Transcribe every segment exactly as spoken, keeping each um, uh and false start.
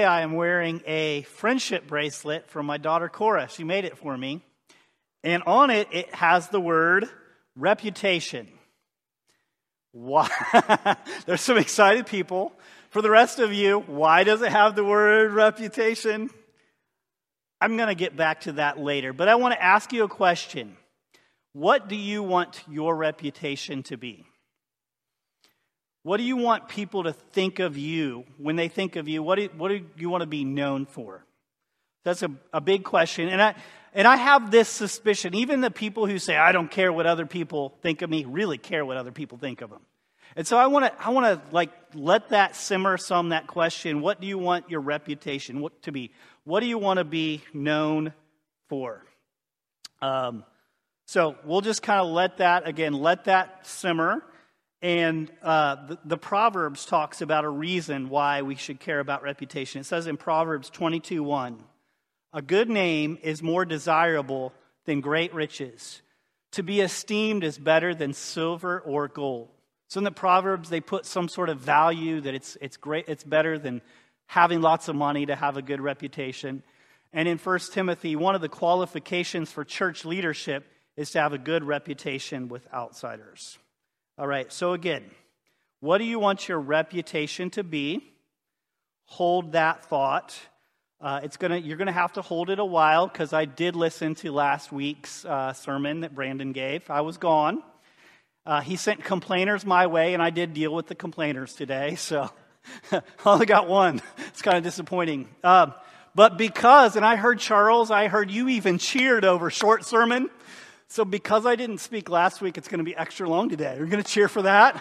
I am wearing a friendship bracelet from my daughter Cora. She made it for me. And on it, it has the word reputation. Why? There's some excited people. For the rest of you, why does it have the word reputation? I'm going to get back to that later. But I want to ask you a question. What do you want your reputation to be? What do you want people to think of you when they think of you? What do, what do you want to be known for? That's a, a big question. And I and I have this suspicion, even the people who say, I don't care what other people think of me, really care what other people think of them. And so I want to I want to like let that simmer some, that question. What do you want your reputation what, to be? What do you want to be known for? Um, so we'll just kind of let that, again, let that simmer. And uh, the, the Proverbs talks about a reason why we should care about reputation. It says in Proverbs twenty-two one, a good name is more desirable than great riches. To be esteemed is better than silver or gold. So in the Proverbs, they put some sort of value that it's it's great, it's better than having lots of money to have a good reputation. And in First Timothy, one of the qualifications for church leadership is to have a good reputation with outsiders. All right, so again, what do you want your reputation to be? Hold that thought. Uh, it's gonna you're gonna have to hold it a while because I did listen to last week's uh, sermon that Brandon gave. I was gone. Uh, he sent complainers my way, and I did deal with the complainers today. So I only got one. It's kind of disappointing. Uh, but because, and I heard Charles, I heard you even cheered over short sermon. So because I didn't speak last week, it's going to be extra long today. You're going to cheer for that?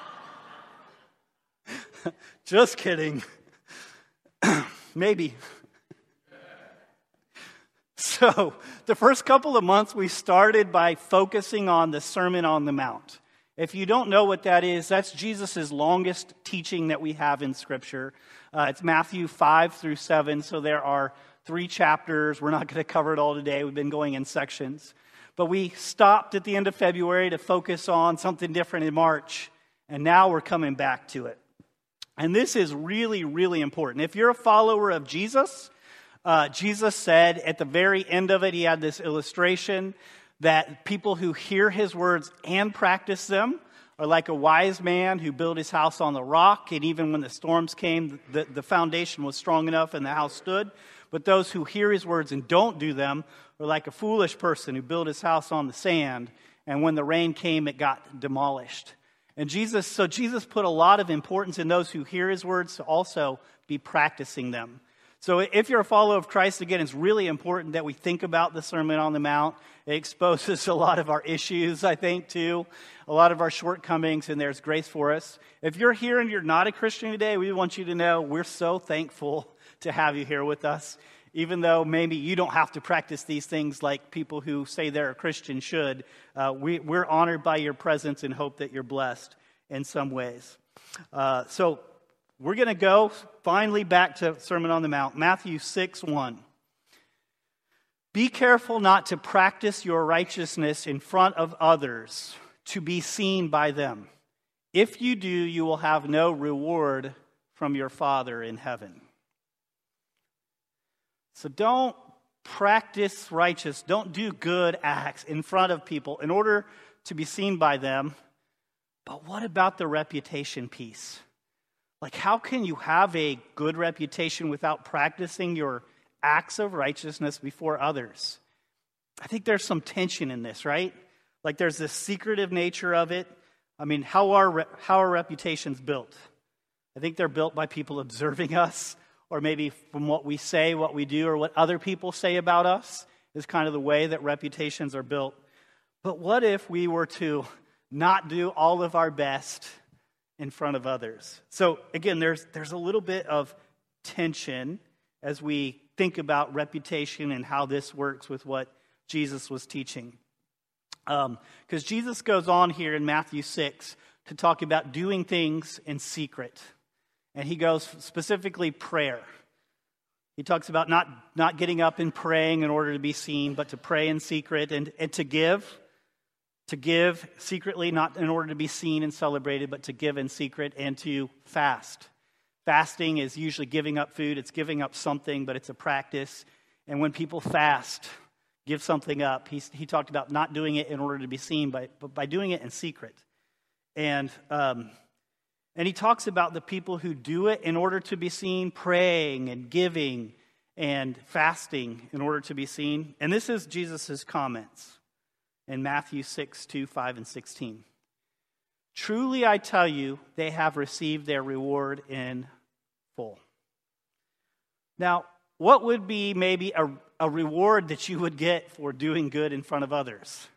Just kidding. Maybe. So the first couple of months, we started by focusing on the Sermon on the Mount. If you don't know what that is, that's Jesus' longest teaching that we have in Scripture. Uh, it's Matthew five through seven, so there are three chapters. We're not going to cover it all today. We've been going in sections. But we stopped at the end of February to focus on something different in March, and now we're coming back to it. And this is really, really important. If you're a follower of Jesus, uh, Jesus said at the very end of it, he had this illustration that people who hear his words and practice them are like a wise man who built his house on the rock, and even when the storms came, the, the foundation was strong enough and the house stood. But those who hear his words and don't do them are like a foolish person who built his house on the sand, and when the rain came, it got demolished. And Jesus, so Jesus put a lot of importance in those who hear his words to also be practicing them. So if you're a follower of Christ, again, it's really important that we think about the Sermon on the Mount. It exposes a lot of our issues, I think, too, a lot of our shortcomings, and there's grace for us. If you're here and you're not a Christian today, we want you to know we're so thankful to have you here with us, even though maybe you don't have to practice these things like people who say they're a Christian should. Uh, we, we're honored by your presence and hope that you're blessed in some ways. Uh, so we're going to go finally back to Sermon on the Mount, Matthew six one. Be careful not to practice your righteousness in front of others to be seen by them. If you do, you will have no reward from your Father in heaven. So don't practice righteous, don't do good acts in front of people in order to be seen by them. But what about the reputation piece? Like, how can you have a good reputation without practicing your acts of righteousness before others? I think there's some tension in this, right? Like, there's this secretive nature of it. I mean, how are how are reputations built? I think they're built by people observing us, or maybe from what we say, what we do, or what other people say about us is kind of the way that reputations are built. But what if we were to not do all of our best in front of others? So again, there's there's a little bit of tension as we think about reputation and how this works with what Jesus was teaching. Because um, Jesus goes on here in Matthew six to talk about doing things in secret. And he goes specifically prayer. He talks about not, not getting up and praying in order to be seen, but to pray in secret and, and to give. To give secretly, not in order to be seen and celebrated, but to give in secret, and to fast. Fasting is usually giving up food. It's giving up something, but it's a practice. And when people fast, give something up, he, he talked about not doing it in order to be seen, but, but by doing it in secret. And um, and he talks about the people who do it in order to be seen, praying and giving and fasting in order to be seen. And this is Jesus' comments in Matthew six, two, five, and sixteen. Truly I tell you, they have received their reward in full. Now, what would be maybe a, a reward that you would get for doing good in front of others?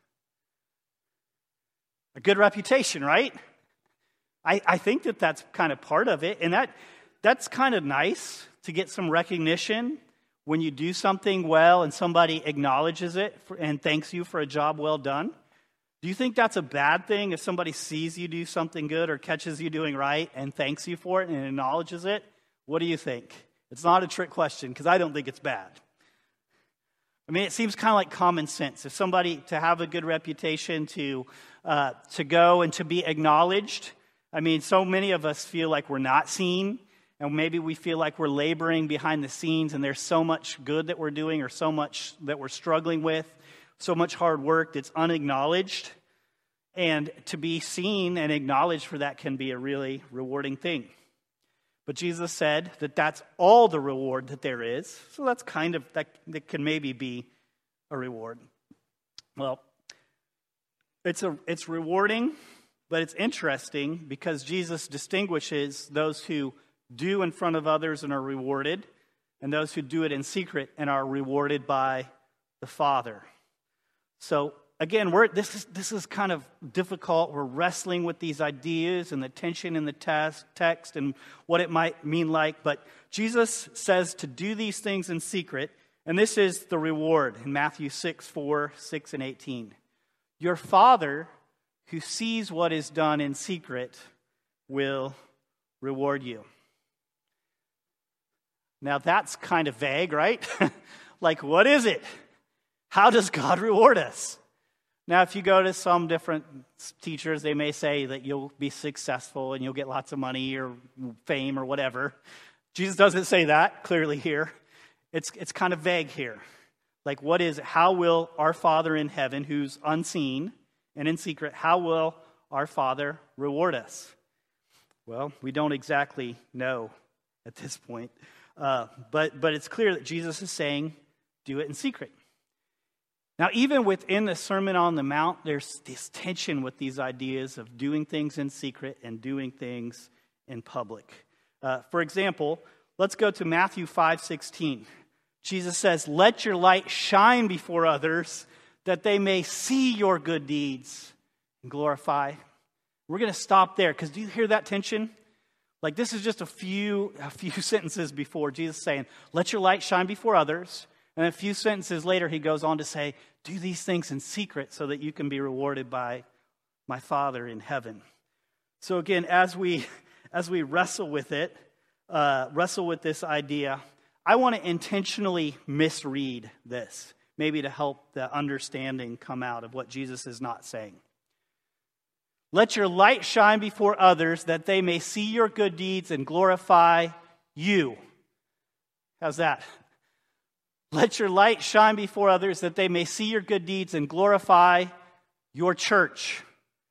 A good reputation, right? I, I think that that's kind of part of it. And that that's kind of nice to get some recognition when you do something well and somebody acknowledges it for, and thanks you for a job well done. Do you think that's a bad thing if somebody sees you do something good or catches you doing right and thanks you for it and acknowledges it? What do you think? It's not a trick question because I don't think it's bad. I mean, it seems kind of like common sense. If somebody, to have a good reputation, to uh, to go and to be acknowledged. I mean, so many of us feel like we're not seen, and maybe we feel like we're laboring behind the scenes, and there's so much good that we're doing or so much that we're struggling with, so much hard work that's unacknowledged. And to be seen and acknowledged for that can be a really rewarding thing. But Jesus said that that's all the reward that there is. So that's kind of, that, that can maybe be a reward. Well, it's a it's rewarding, but it's interesting because Jesus distinguishes those who do in front of others and are rewarded, and those who do it in secret and are rewarded by the Father. So again, we're this is this is kind of difficult. We're wrestling with these ideas and the tension in the text, text and what it might mean like. But Jesus says to do these things in secret, and this is the reward in Matthew six, four, six, and eighteen. Your Father who sees what is done in secret will reward you. Now that's kind of vague, right? Like, what is it? How does God reward us? Now, if you go to some different teachers, they may say that you'll be successful and you'll get lots of money or fame or whatever. Jesus doesn't say that clearly here. It's it's kind of vague here. Like, what is it? How will our Father in heaven, who's unseen and in secret, how will our Father reward us? Well, we don't exactly know at this point. Uh, but but it's clear that Jesus is saying, do it in secret. Now, even within the Sermon on the Mount, there's this tension with these ideas of doing things in secret and doing things in public. Uh, for example, let's go to Matthew five sixteen. Jesus says, let your light shine before others that they may see your good deeds and glorify. We're going to stop there because do you hear that tension? Like, this is just a few, a few sentences before Jesus saying, let your light shine before others. And a few sentences later, he goes on to say, do these things in secret so that you can be rewarded by my Father in heaven. So again, as we as we wrestle with it, uh, wrestle with this idea, I want to intentionally misread this, maybe to help the understanding come out of what Jesus is not saying. Let your light shine before others that they may see your good deeds and glorify you. How's that? Let your light shine before others that they may see your good deeds and glorify your church.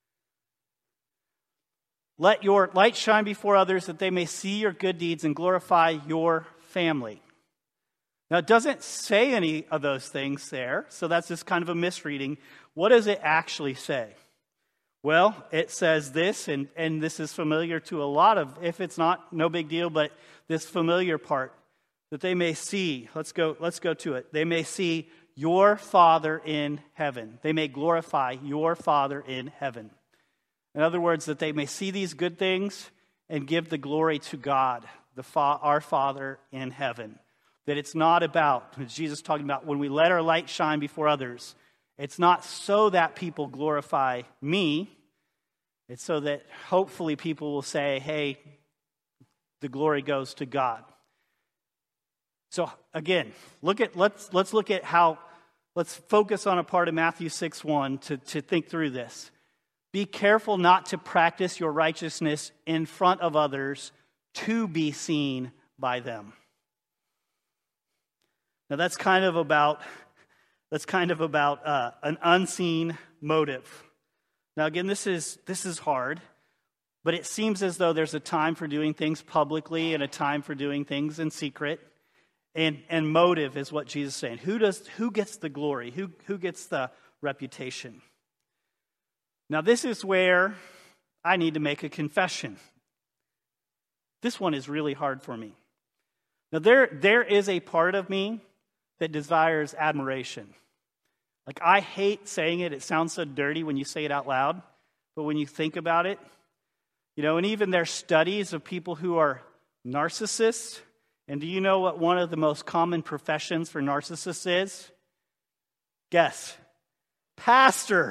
Let your light shine before others that they may see your good deeds and glorify your family. Now, it doesn't say any of those things there, so that's just kind of a misreading. What does it actually say? Well, it says this, and, and this is familiar to a lot of, if it's not, no big deal, but this familiar part, that they may see, let's go, let's go to it. They may see your Father in heaven. They may glorify your Father in heaven. In other words, that they may see these good things and give the glory to God, the fa- our Father in heaven. That it's not about, as Jesus is talking about, when we let our light shine before others, it's not so that people glorify me. It's so that hopefully people will say, hey, the glory goes to God. So again, look at let's let's look at how let's focus on a part of Matthew six one to, to think through this. Be careful not to practice your righteousness in front of others to be seen by them. Now that's kind of about that's kind of about uh, an unseen motive. Now again, this is this is hard, but it seems as though there's a time for doing things publicly and a time for doing things in secret. And and motive is what Jesus is saying. Who does who gets the glory? Who who gets the reputation? Now this is where I need to make a confession. This one is really hard for me. Now there there is a part of me that desires admiration. Like, I hate saying it. It sounds so dirty when you say it out loud. But when you think about it, you know, and even there's studies of people who are narcissists. And do you know what one of the most common professions for narcissists is? Guess. Pastor.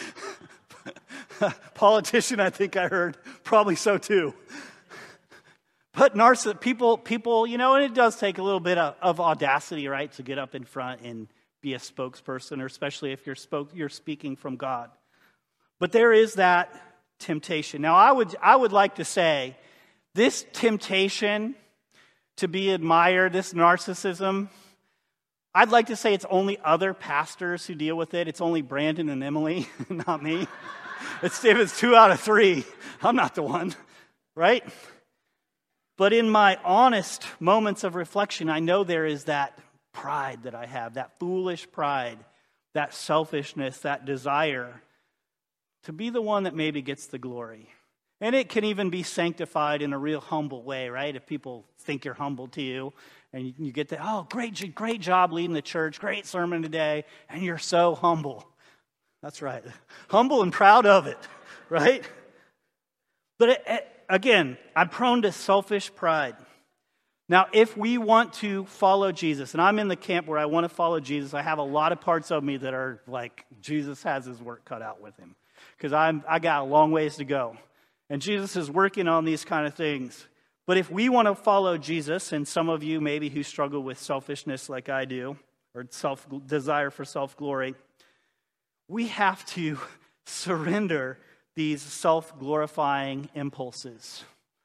Politician, I think I heard. Probably so too. But narciss- people, people, you know, and it does take a little bit of, of audacity, right, to get up in front and be a spokesperson, or especially if you're spoke, you're speaking from God. But there is that temptation. Now, I would, I would like to say, this temptation to be admired, this narcissism, I'd like to say it's only other pastors who deal with it. It's only Brandon and Emily, not me. It's, if it's two out of three, I'm not the one, right? But in my honest moments of reflection, I know there is that pride that I have, that foolish pride, that selfishness, that desire to be the one that maybe gets the glory. And it can even be sanctified in a real humble way, right? If people think you're humble to you and you get the, oh, great, great job leading the church, great sermon today, and you're so humble. That's right. Humble and proud of it, right? But it, it, again, I'm prone to selfish pride. Now, if we want to follow Jesus, and I'm in the camp where I want to follow Jesus, I have a lot of parts of me that are like, Jesus has his work cut out with him. Because I'm I got a long ways to go. And Jesus is working on these kind of things. But if we want to follow Jesus, and some of you maybe who struggle with selfishness like I do, or self desire for self-glory, we have to surrender these self-glorifying impulses.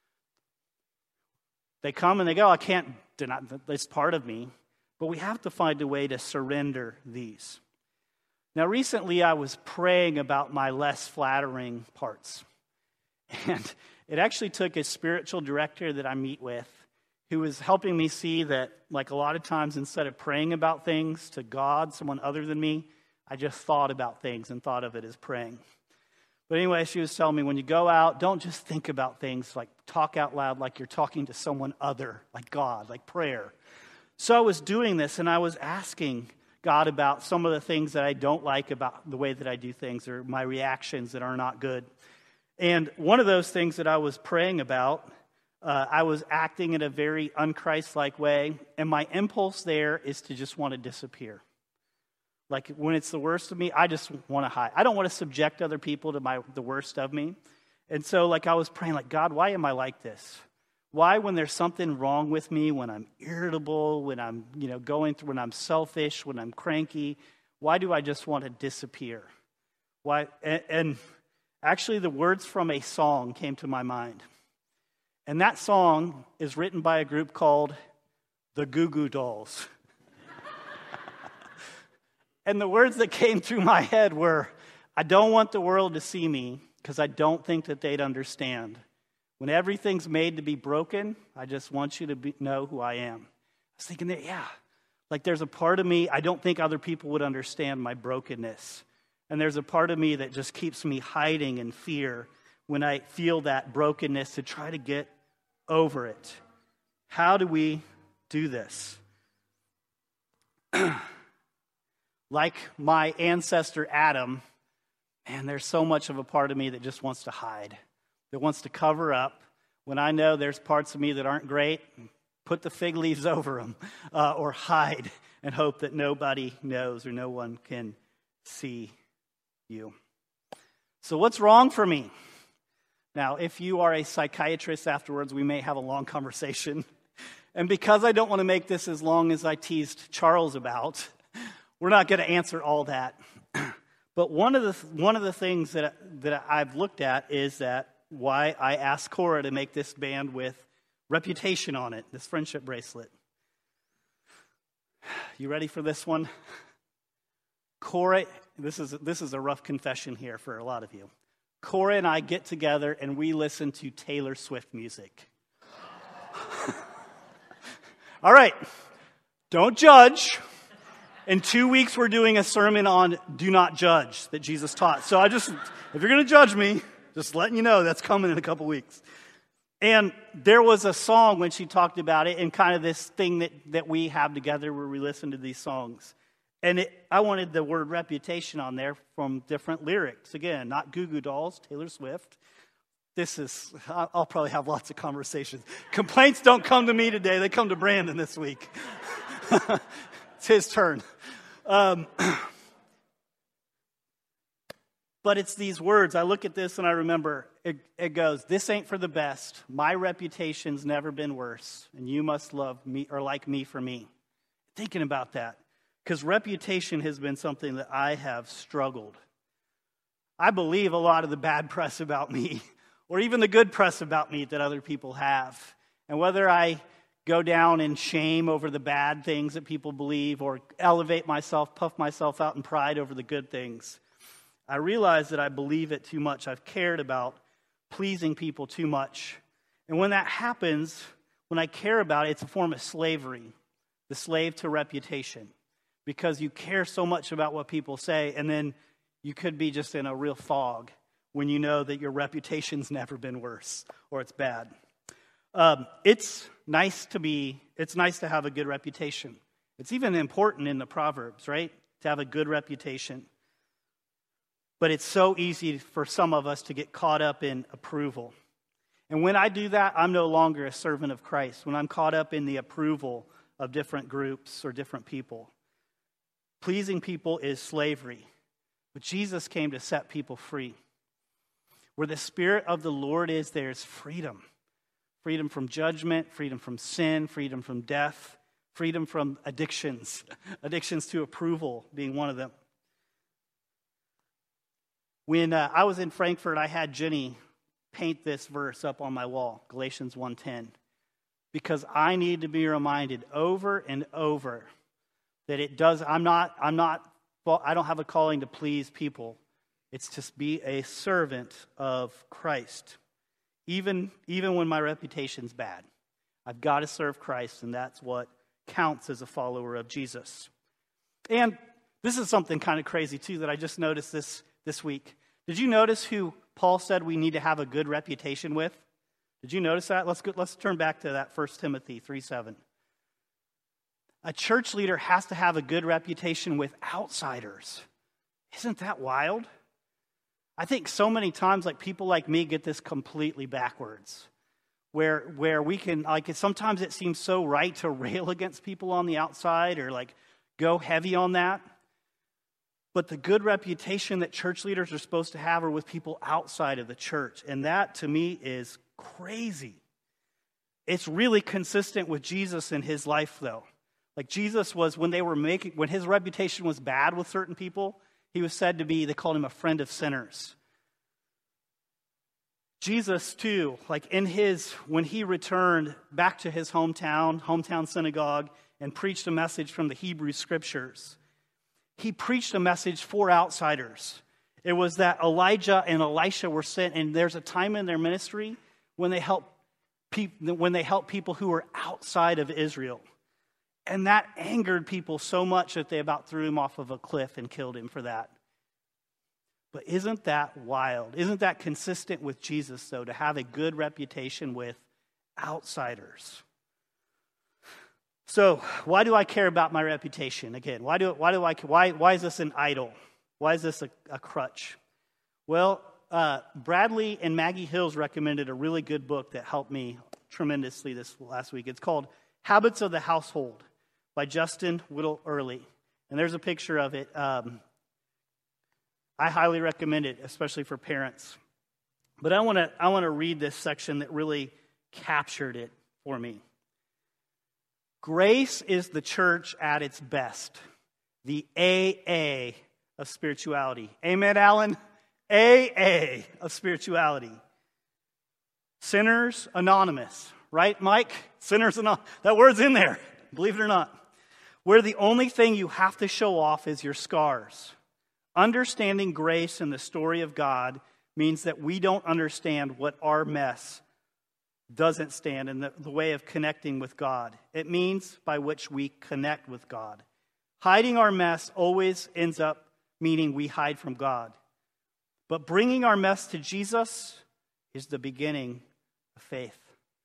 They come and they go. I can't deny that's part of me. But we have to find a way to surrender these. Now, recently I was praying about my less flattering parts. And it actually took a spiritual director that I meet with who was helping me see that, like a lot of times, instead of praying about things to God, someone other than me, I just thought about things and thought of it as praying. But anyway, she was telling me, when you go out, don't just think about things, like talk out loud like you're talking to someone other, like God, like prayer. So I was doing this, and I was asking God about some of the things that I don't like about the way that I do things, or my reactions that are not good. And one of those things that I was praying about, uh, I was acting in a very unchristlike way, and my impulse there is to just want to disappear. Like, when it's the worst of me, I just want to hide. I don't want to subject other people to my the worst of me. And so, like, I was praying, like, God, why am I like this? Why, when there's something wrong with me, when I'm irritable, when I'm, you know, going through, when I'm selfish, when I'm cranky, why do I just want to disappear? Why? And, and actually, the words from a song came to my mind. And that song is written by a group called the Goo Goo Dolls. And the words that came through my head were, I don't want the world to see me because I don't think that they'd understand. When everything's made to be broken, I just want you to be, know who I am. I was thinking that, yeah, like there's a part of me, I don't think other people would understand my brokenness. And there's a part of me that just keeps me hiding in fear when I feel that brokenness to try to get over it. How do we do this? Like my ancestor Adam, man, there's so much of a part of me that just wants to hide, that wants to cover up. When I know there's parts of me that aren't great, put the fig leaves over them, uh, or hide and hope that nobody knows or no one can see you. So what's wrong for me? Now, if you are a psychiatrist afterwards, we may have a long conversation. And because I don't want to make this as long as I teased Charles about, we're not going to answer all that. But one of the one of the things that that I've looked at is that why I asked Cora to make this band with reputation on it, this friendship bracelet. You ready for this one? Corey, this is, this is a rough confession here for a lot of you. Corey and I get together and we listen to Taylor Swift music. All right, don't judge. In two weeks, we're doing a sermon on do not judge that Jesus taught. So I just, if you're going to judge me, just letting you know that's coming in a couple weeks. And there was a song when she talked about it and kind of this thing that, that we have together where we listen to these songs. And it, I wanted the word reputation on there from different lyrics. Again, not Goo Goo Dolls, Taylor Swift. This is, I'll probably have lots of conversations. Complaints don't come to me today. They come to Brandon this week. It's his turn. Um, but it's these words. I look at this and I remember, it, it goes, this ain't for the best. My reputation's never been worse. And you must love me or like me for me. Thinking about that. Because reputation has been something that I have struggled. I believe a lot of the bad press about me, or even the good press about me that other people have. And whether I go down in shame over the bad things that people believe, or elevate myself, puff myself out in pride over the good things, I realize that I believe it too much. I've cared about pleasing people too much. And when that happens, when I care about it, it's a form of slavery, the slave to reputation. Because you care so much about what people say, and then you could be just in a real fog when you know that your reputation's never been worse or it's bad. Um, it's nice to be, it's nice to have a good reputation. It's even important in the Proverbs, right? To have a good reputation. But it's so easy for some of us to get caught up in approval. And when I do that, I'm no longer a servant of Christ. When I'm caught up in the approval of different groups or different people. Pleasing people is slavery. But Jesus came to set people free. Where the Spirit of the Lord is, there's freedom. Freedom from judgment, freedom from sin, freedom from death, freedom from addictions. Addictions to approval being one of them. When uh, I was in Frankfurt, I had Jenny paint this verse up on my wall, Galatians one ten. Because I need to be reminded over and over that it does, I'm not, I'm not, I don't have a calling to please people. It's to be a servant of Christ. Even, even when my reputation's bad. I've got to serve Christ, and that's what counts as a follower of Jesus. And this is something kind of crazy, too, that I just noticed this, this week. Did you notice who Paul said we need to have a good reputation with? Did you notice that? Let's go, let's turn back to that First Timothy three seven. A church leader has to have a good reputation with outsiders. Isn't that wild? I think so many times, like people like me get this completely backwards. Where where we can, like sometimes it seems so right to rail against people on the outside or like go heavy on that. But the good reputation that church leaders are supposed to have are with people outside of the church. And that to me is crazy. It's really consistent with Jesus in his life though. Like Jesus was, when they were making, when his reputation was bad with certain people, he was said to be, they called him a friend of sinners. Jesus too, like in his, when he returned back to his hometown, hometown synagogue, and preached a message from the Hebrew scriptures, he preached a message for outsiders. It was that Elijah and Elisha were sent, and there's a time in their ministry when they help, pe- when they help people who were outside of Israel. And that angered people so much that they about threw him off of a cliff and killed him for that. But isn't that wild? Isn't that consistent with Jesus, though, to have a good reputation with outsiders? So, why do I care about my reputation? Again, why do why do I why why is this an idol? Why is this a, a crutch? Well, uh, Bradley and Maggie Hills recommended a really good book that helped me tremendously this last week. It's called Habits of the Household by Justin Whittle Early. And there's a picture of it. Um, I highly recommend it, especially for parents. But I want to I want to read this section that really captured it for me. Grace is the church at its best, the A A of spirituality. Amen, Alan? A A of spirituality. Sinners Anonymous, Right, Mike? Sinners and all. That word's in there, believe it or not. Where the only thing you have to show off is your scars. Understanding grace in the story of God means that we don't understand what our mess doesn't stand in the, the way of connecting with God. It means by which we connect with God. Hiding our mess always ends up meaning we hide from God. But bringing our mess to Jesus is the beginning of faith.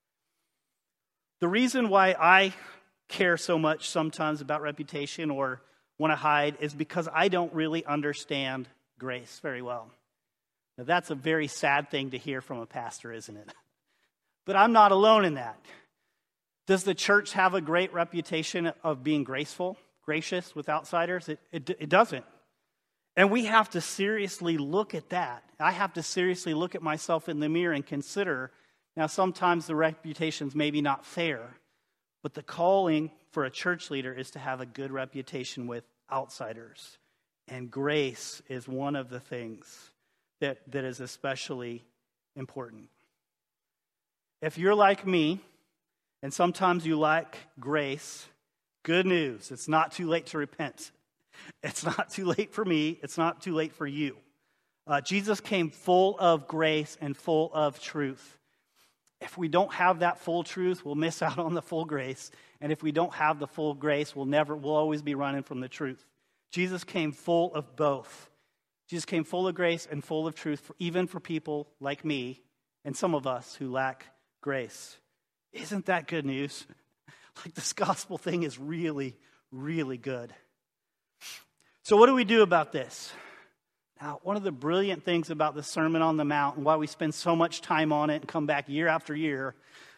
The reason why I care so much sometimes about reputation or want to hide is because I don't really understand grace very well. Now, that's a very sad thing to hear from a pastor, isn't it? But I'm not alone in that. Does the church have a great reputation of being graceful, gracious with outsiders? It, it, it doesn't. And we have to seriously look at that. I have to seriously look at myself in the mirror and consider, now sometimes the reputation's maybe not fair, but the calling for a church leader is to have a good reputation with outsiders. And grace is one of the things that, that is especially important. If you're like me, and sometimes you lack grace, good news, it's not too late to repent. It's not too late for me. It's not too late for you. Uh, Jesus came full of grace and full of truth. If we don't have that full truth, we'll miss out on the full grace. And if we don't have the full grace, we'll never, we'll always be running from the truth. Jesus came full of both. Jesus came full of grace and full of truth, for, even for people like me and some of us who lack grace. Isn't that good news? Like, this gospel thing is really, really good. So what do we do about this? Now, one of the brilliant things about the Sermon on the Mount and why we spend so much time on it and come back year after year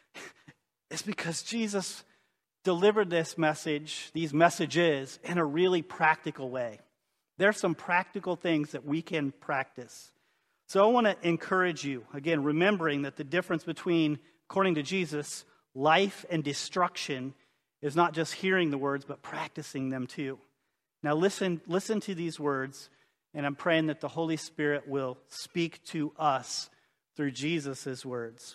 is because Jesus delivered this message, these messages, in a really practical way. There are some practical things that we can practice. So I want to encourage you, again, remembering that the difference between, according to Jesus, life and destruction is not just hearing the words, but practicing them too. Now listen, listen to these words, and I'm praying that the Holy Spirit will speak to us through Jesus' words.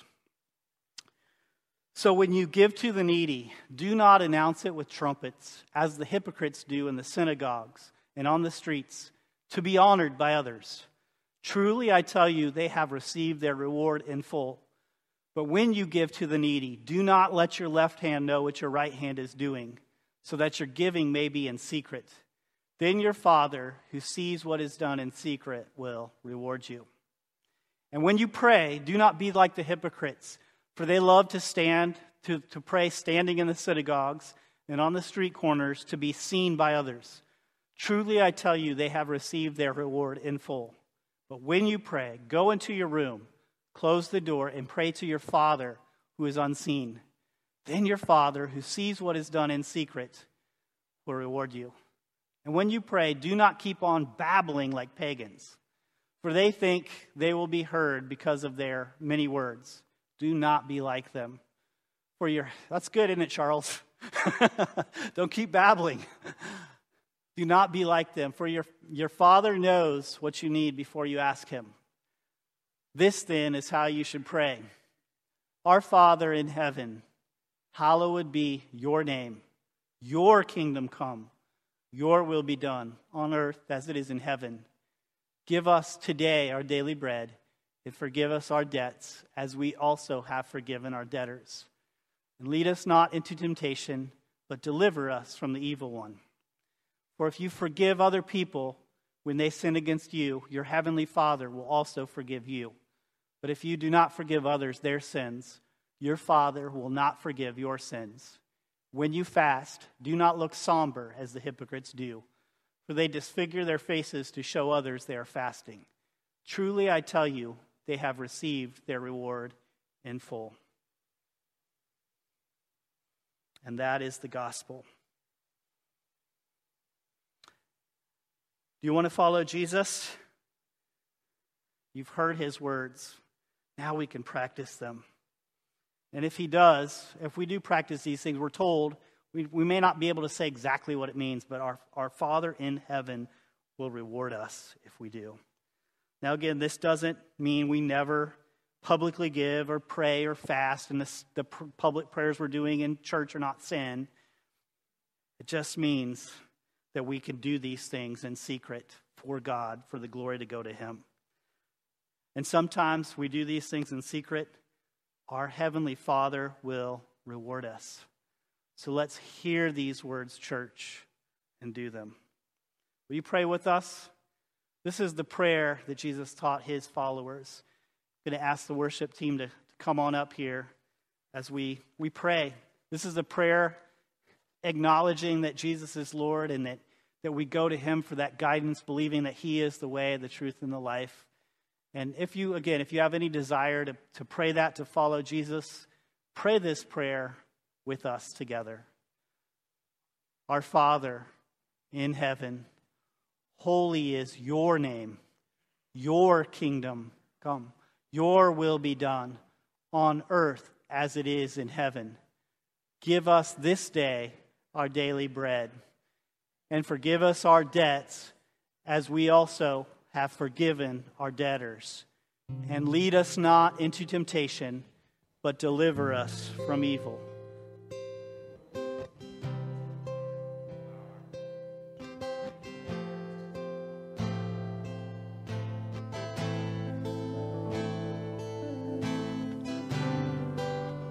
So when you give to the needy, do not announce it with trumpets, as the hypocrites do in the synagogues and on the streets, to be honored by others. Truly, I tell you, they have received their reward in full. But when you give to the needy, do not let your left hand know what your right hand is doing, so that your giving may be in secret. Then your Father, who sees what is done in secret, will reward you. And when you pray, do not be like the hypocrites, for they love to stand, to, to pray standing in the synagogues and on the street corners to be seen by others. Truly, I tell you, they have received their reward in full. But when you pray, go into your room, close the door, and pray to your Father who is unseen. Then your Father, who sees what is done in secret, will reward you. And when you pray, do not keep on babbling like pagans, for they think they will be heard because of their many words. Do not be like them. For your that's good, isn't it, Charles? Don't keep babbling. Do not be like them, for your, your Father knows what you need before you ask him. This, then, is how you should pray. Our Father in heaven, hallowed be your name. Your kingdom come. Your will be done on earth as it is in heaven. Give us today our daily bread, and forgive us our debts as we also have forgiven our debtors. And lead us not into temptation, but deliver us from the evil one. For if you forgive other people when they sin against you, your heavenly Father will also forgive you. But if you do not forgive others their sins, your Father will not forgive your sins. When you fast, do not look somber as the hypocrites do, for they disfigure their faces to show others they are fasting. Truly, I tell you, they have received their reward in full. And that is the gospel. Do you want to follow Jesus? You've heard his words. Now we can practice them. And if he does, if we do practice these things, we're told, we, we may not be able to say exactly what it means, but our, our Father in heaven will reward us if we do. Now again, this doesn't mean we never publicly give or pray or fast, and the, the public prayers we're doing in church are not sin. It just means that we can do these things in secret for God, for the glory to go to Him. And sometimes we do these things in secret. Our Heavenly Father will reward us. So let's hear these words, church, and do them. Will you pray with us? This is the prayer that Jesus taught His followers. I'm going to ask the worship team to, to come on up here as we, we pray. This is a prayer acknowledging that Jesus is Lord and that, that we go to Him for that guidance, believing that He is the way, the truth, and the life. And if you, again, if you have any desire to, to pray that, to follow Jesus, pray this prayer with us together. Our Father in heaven, holy is your name. Your kingdom come. Your will be done on earth as it is in heaven. Give us this day our daily bread, and forgive us our debts as we also have forgiven our debtors. And lead us not into temptation, but deliver us from evil.